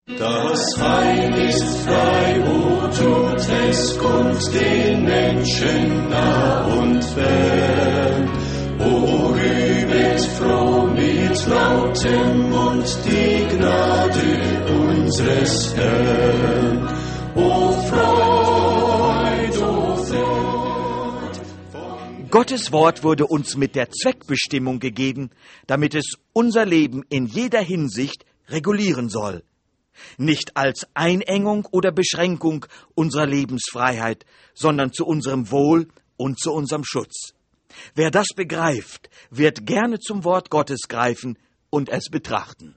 Das Heil ist frei, o tut es kund den Menschen nah und fern. O rühmet froh mit lautem Mund die Gnade unseres Herrn. O Freud, o Freud. Gottes Wort wurde uns mit der Zweckbestimmung gegeben, damit es unser Leben in jeder Hinsicht regulieren soll. Nicht als Einengung oder Beschränkung unserer Lebensfreiheit, sondern zu unserem Wohl und zu unserem Schutz. Wer das begreift, wird gerne zum Wort Gottes greifen und es betrachten.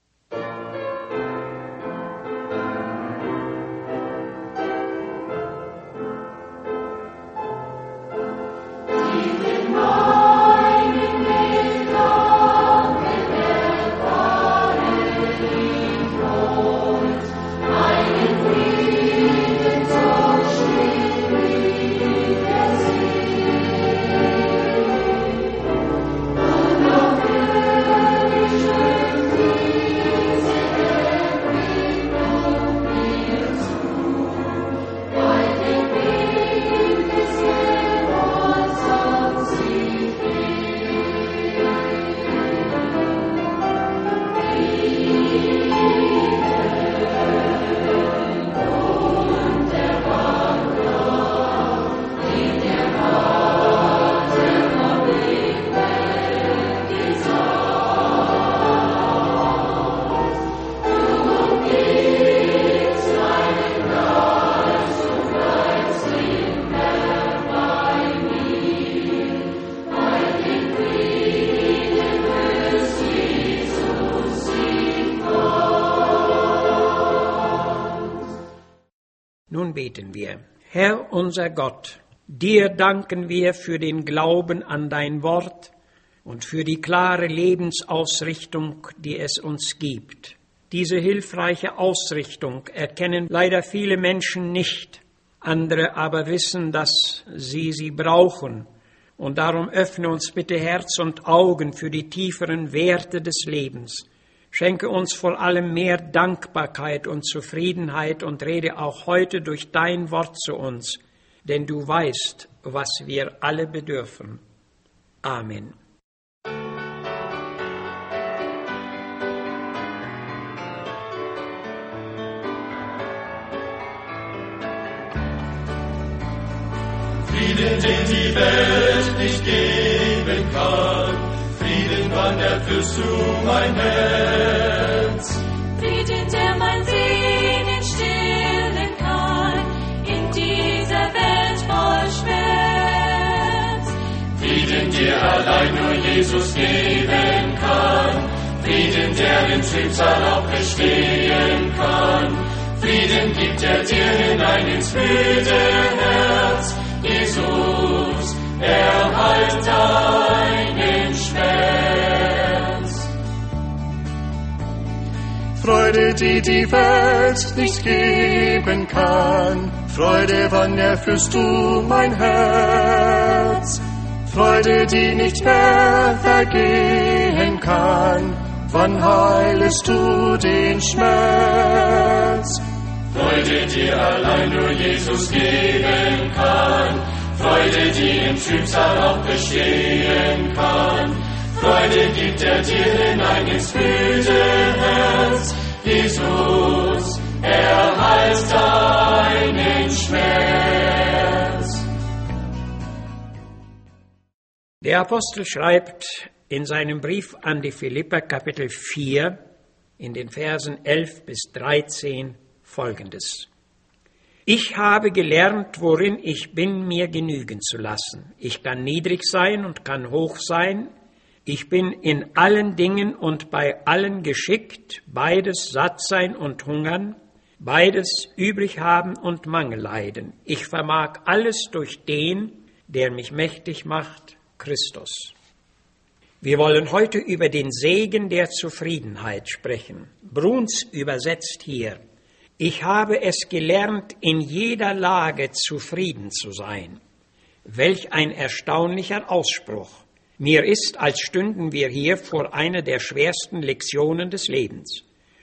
Nun beten wir. Herr unser Gott, dir danken wir für den Glauben an dein Wort und für die klare Lebensausrichtung, die es uns gibt. Diese hilfreiche Ausrichtung erkennen leider viele Menschen nicht, andere aber wissen, dass sie brauchen. Und darum öffne uns bitte Herz und Augen für die tieferen Werte des Lebens. Schenke uns vor allem mehr Dankbarkeit und Zufriedenheit und rede auch heute durch dein Wort zu uns, denn du weißt, was wir alle bedürfen. Amen. Frieden, den die Welt nicht geben kann, Frieden, wann erfüllst du mein Herz. Frieden, der mein Sehnen stillen kann, in dieser Welt voll Schmerz. Frieden, der allein nur Jesus geben kann, Frieden, der den Trübsal auch bestehen kann. Frieden gibt er dir hinein ins müde Herz. Jesus, erhalt deinen Schmerz. Freude, die die Welt nicht geben kann, Freude, wann erfüllst du mein Herz. Freude, die nicht mehr vergehen kann, wann heilest du den Schmerz. Freude, die allein nur Jesus geben kann, Freude, die im Trübsal auch bestehen kann. Freude gibt er dir hinein ins müde Herz. Jesus, erhalt deinen Schmerz. Der Apostel schreibt in seinem Brief an die Philipper, Kapitel 4, in den Versen 11 bis 13, Folgendes. Ich habe gelernt, worin ich bin, mir genügen zu lassen. Ich kann niedrig sein und kann hoch sein. Ich bin in allen Dingen und bei allen geschickt, beides satt sein und hungern, beides übrig haben und Mangel leiden. Ich vermag alles durch den, der mich mächtig macht, Christus. Wir wollen heute über den Segen der Zufriedenheit sprechen. Bruns übersetzt hier: Ich habe es gelernt, in jeder Lage zufrieden zu sein. Welch ein erstaunlicher Ausspruch. Mir ist, als stünden wir hier vor einer der schwersten Lektionen des Lebens.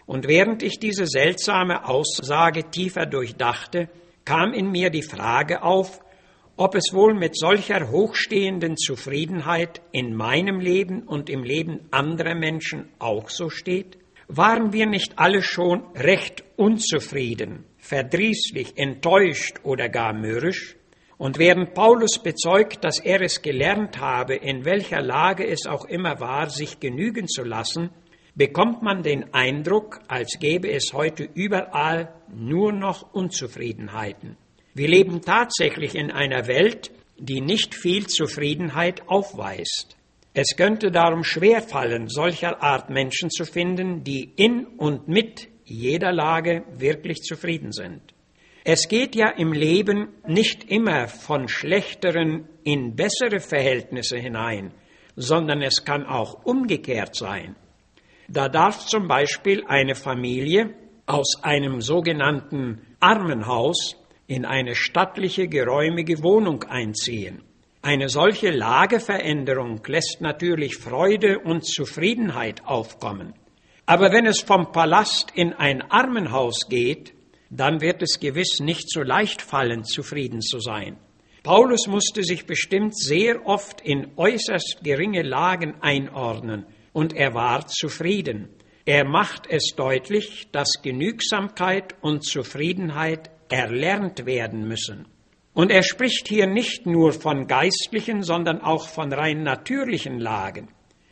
Und während ich diese seltsame Aussage tiefer durchdachte, kam in mir die Frage auf, ob es wohl mit solcher hochstehenden Zufriedenheit in meinem Leben und im Leben anderer Menschen auch so steht? Waren wir nicht alle schon recht unzufrieden, verdrießlich, enttäuscht oder gar mürrisch? Und während Paulus bezeugt, dass er es gelernt habe, in welcher Lage es auch immer war, sich genügen zu lassen, bekommt man den Eindruck, als gäbe es heute überall nur noch Unzufriedenheiten. Wir leben tatsächlich in einer Welt, die nicht viel Zufriedenheit aufweist. Es könnte darum schwerfallen, solcher Art Menschen zu finden, die in und mit jeder Lage wirklich zufrieden sind. Es geht ja im Leben nicht immer von schlechteren in bessere Verhältnisse hinein, sondern es kann auch umgekehrt sein. Da darf zum Beispiel eine Familie aus einem sogenannten Armenhaus in eine stattliche, geräumige Wohnung einziehen. Eine solche Lageveränderung lässt natürlich Freude und Zufriedenheit aufkommen. Aber wenn es vom Palast in ein Armenhaus geht, dann wird es gewiss nicht so leicht fallen, zufrieden zu sein. Paulus musste sich bestimmt sehr oft in äußerst geringe Lagen einordnen, und er war zufrieden. Er macht es deutlich, dass Genügsamkeit und Zufriedenheit erlernt werden müssen. Und er spricht hier nicht nur von geistlichen, sondern auch von rein natürlichen Lagen.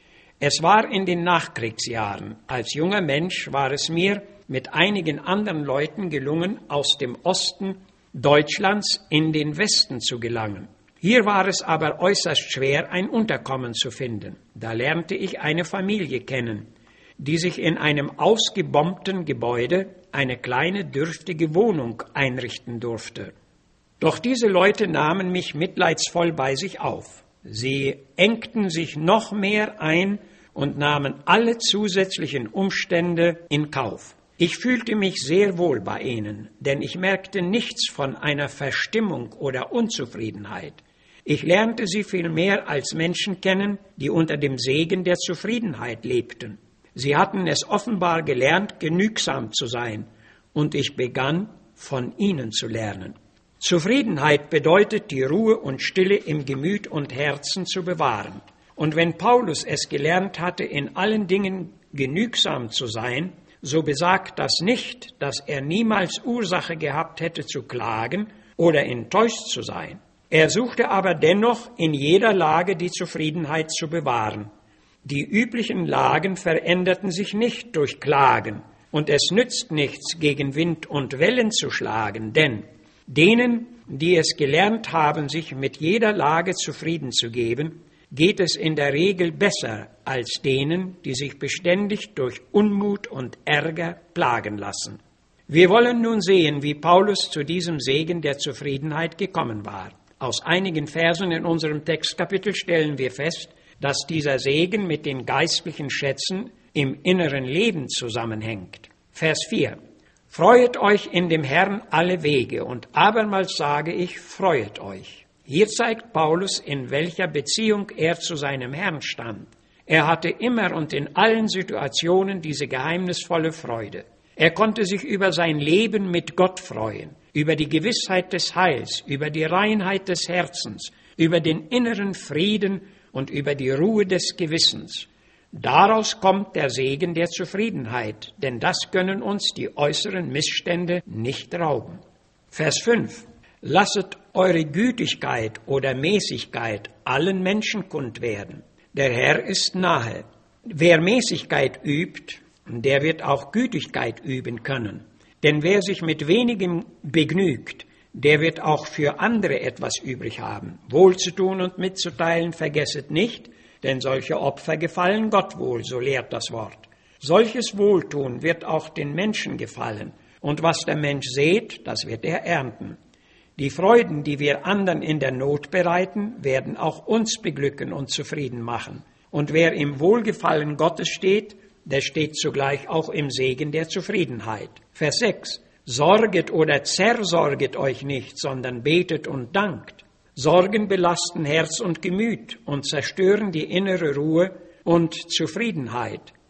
Es war in den Nachkriegsjahren. Als junger Mensch war es mir mit einigen anderen Leuten gelungen, aus dem Osten Deutschlands in den Westen zu gelangen. Hier war es aber äußerst schwer, ein Unterkommen zu finden. Da lernte ich eine Familie kennen, die sich in einem ausgebombten Gebäude eine kleine, dürftige Wohnung einrichten durfte. Doch diese Leute nahmen mich mitleidsvoll bei sich auf. Sie engten sich noch mehr ein und nahmen alle zusätzlichen Umstände in Kauf. Ich fühlte mich sehr wohl bei ihnen, denn ich merkte nichts von einer Verstimmung oder Unzufriedenheit. Ich lernte sie vielmehr als Menschen kennen, die unter dem Segen der Zufriedenheit lebten. Sie hatten es offenbar gelernt, genügsam zu sein, und ich begann, von ihnen zu lernen. Zufriedenheit bedeutet, die Ruhe und Stille im Gemüt und Herzen zu bewahren. Und wenn Paulus es gelernt hatte, in allen Dingen genügsam zu sein, so besagt das nicht, dass er niemals Ursache gehabt hätte zu klagen oder enttäuscht zu sein. Er suchte aber dennoch in jeder Lage die Zufriedenheit zu bewahren. Die üblichen Lagen veränderten sich nicht durch Klagen, und es nützt nichts, gegen Wind und Wellen zu schlagen, denn denen, die es gelernt haben, sich mit jeder Lage zufrieden zu geben, geht es in der Regel besser als denen, die sich beständig durch Unmut und Ärger plagen lassen. Wir wollen nun sehen, wie Paulus zu diesem Segen der Zufriedenheit gekommen war. Aus einigen Versen in unserem Textkapitel stellen wir fest, dass dieser Segen mit den geistlichen Schätzen im inneren Leben zusammenhängt. Vers 4. Freuet euch in dem Herrn alle Wege, und abermals sage ich, freuet euch. Hier zeigt Paulus, in welcher Beziehung er zu seinem Herrn stand. Er hatte immer und in allen Situationen diese geheimnisvolle Freude. Er konnte sich über sein Leben mit Gott freuen, über die Gewissheit des Heils, über die Reinheit des Herzens, über den inneren Frieden und über die Ruhe des Gewissens. Daraus kommt der Segen der Zufriedenheit, denn das können uns die äußeren Missstände nicht rauben. Vers 5. Lasset eure Gütigkeit oder Mäßigkeit allen Menschen kund werden. Der Herr ist nahe. Wer Mäßigkeit übt, der wird auch Gütigkeit üben können. Denn wer sich mit wenigem begnügt, der wird auch für andere etwas übrig haben. Wohlzutun und mitzuteilen vergesset nicht, denn solche Opfer gefallen Gott wohl, so lehrt das Wort. Solches Wohltun wird auch den Menschen gefallen, und was der Mensch sät, das wird er ernten. Die Freuden, die wir anderen in der Not bereiten, werden auch uns beglücken und zufrieden machen. Und wer im Wohlgefallen Gottes steht, der steht zugleich auch im Segen der Zufriedenheit. Vers 6. Sorget oder zersorget euch nicht, sondern betet und dankt. Sorgen belasten Herz und Gemüt und zerstören die innere Ruhe und Zufriedenheit.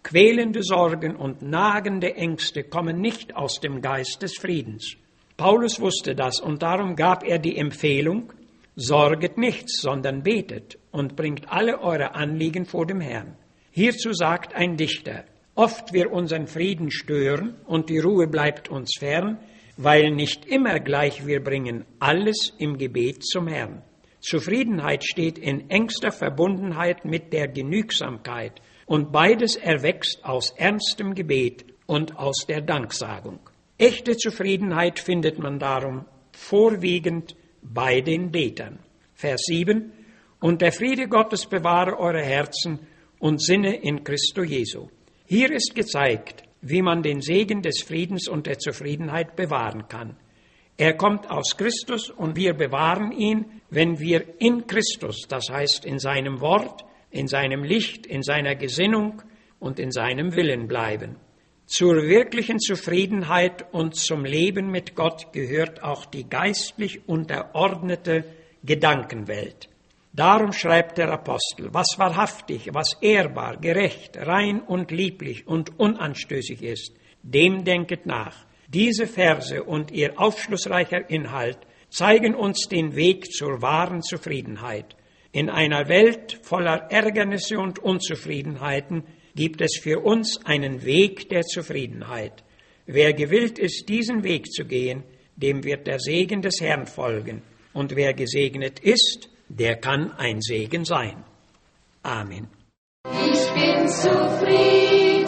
Quälende Sorgen und nagende Ängste kommen nicht aus dem Geist des Friedens. Paulus wusste das und darum gab er die Empfehlung: Sorget nichts, sondern betet und bringt alle eure Anliegen vor dem Herrn. Hierzu sagt ein Dichter: Oft wir unseren Frieden stören und die Ruhe bleibt uns fern, weil nicht immer gleich wir bringen alles im Gebet zum Herrn. Zufriedenheit steht in engster Verbundenheit mit der Genügsamkeit und beides erwächst aus ernstem Gebet und aus der Danksagung. Echte Zufriedenheit findet man darum vorwiegend bei den Betern. Vers 7: Und der Friede Gottes bewahre eure Herzen und Sinne in Christo Jesu. Hier ist gezeigt, wie man den Segen des Friedens und der Zufriedenheit bewahren kann. Er kommt aus Christus und wir bewahren ihn, wenn wir in Christus, das heißt in seinem Wort, in seinem Licht, in seiner Gesinnung und in seinem Willen bleiben. Zur wirklichen Zufriedenheit und zum Leben mit Gott gehört auch die geistlich unterordnete Gedankenwelt. Darum schreibt der Apostel: Was wahrhaftig, was ehrbar, gerecht, rein und lieblich und unanstößig ist, dem denket nach. Diese Verse und ihr aufschlussreicher Inhalt zeigen uns den Weg zur wahren Zufriedenheit. In einer Welt voller Ärgernisse und Unzufriedenheiten gibt es für uns einen Weg der Zufriedenheit. Wer gewillt ist, diesen Weg zu gehen, dem wird der Segen des Herrn folgen. Und wer gesegnet ist, der kann ein Segen sein. Amen. Ich bin zufrieden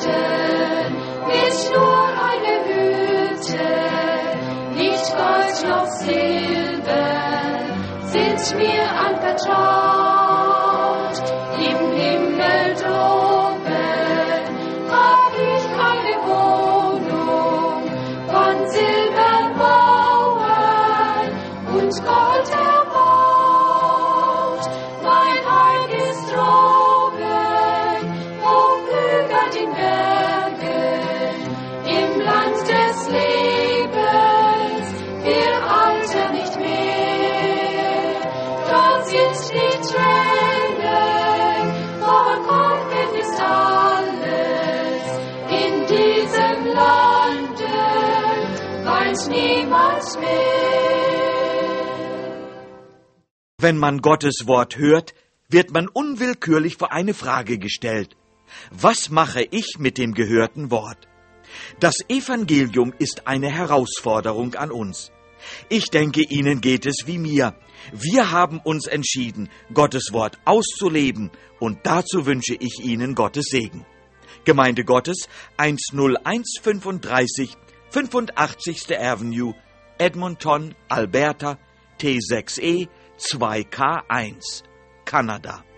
mit nur einer Hütte, nicht Gold noch Silber sind mir anvertraut. Im Himmel droben hab ich keine Wohnung von Silbermauern und Gold erbaut. Mein Heim ist droben, hoch über den Bergen, im Land des Lebens, wir altern nicht mehr. Dort sind die Tränen, vollkommen ist alles. In diesem Lande weint niemand mehr. Wenn man Gottes Wort hört, wird man unwillkürlich vor eine Frage gestellt: Was mache ich mit dem gehörten Wort? Das Evangelium ist eine Herausforderung an uns. Ich denke, Ihnen geht es wie mir. Wir haben uns entschieden, Gottes Wort auszuleben, und dazu wünsche ich Ihnen Gottes Segen. Gemeinde Gottes, 10135, 85. Avenue, Edmonton, Alberta, T6E 2K1, Kanada.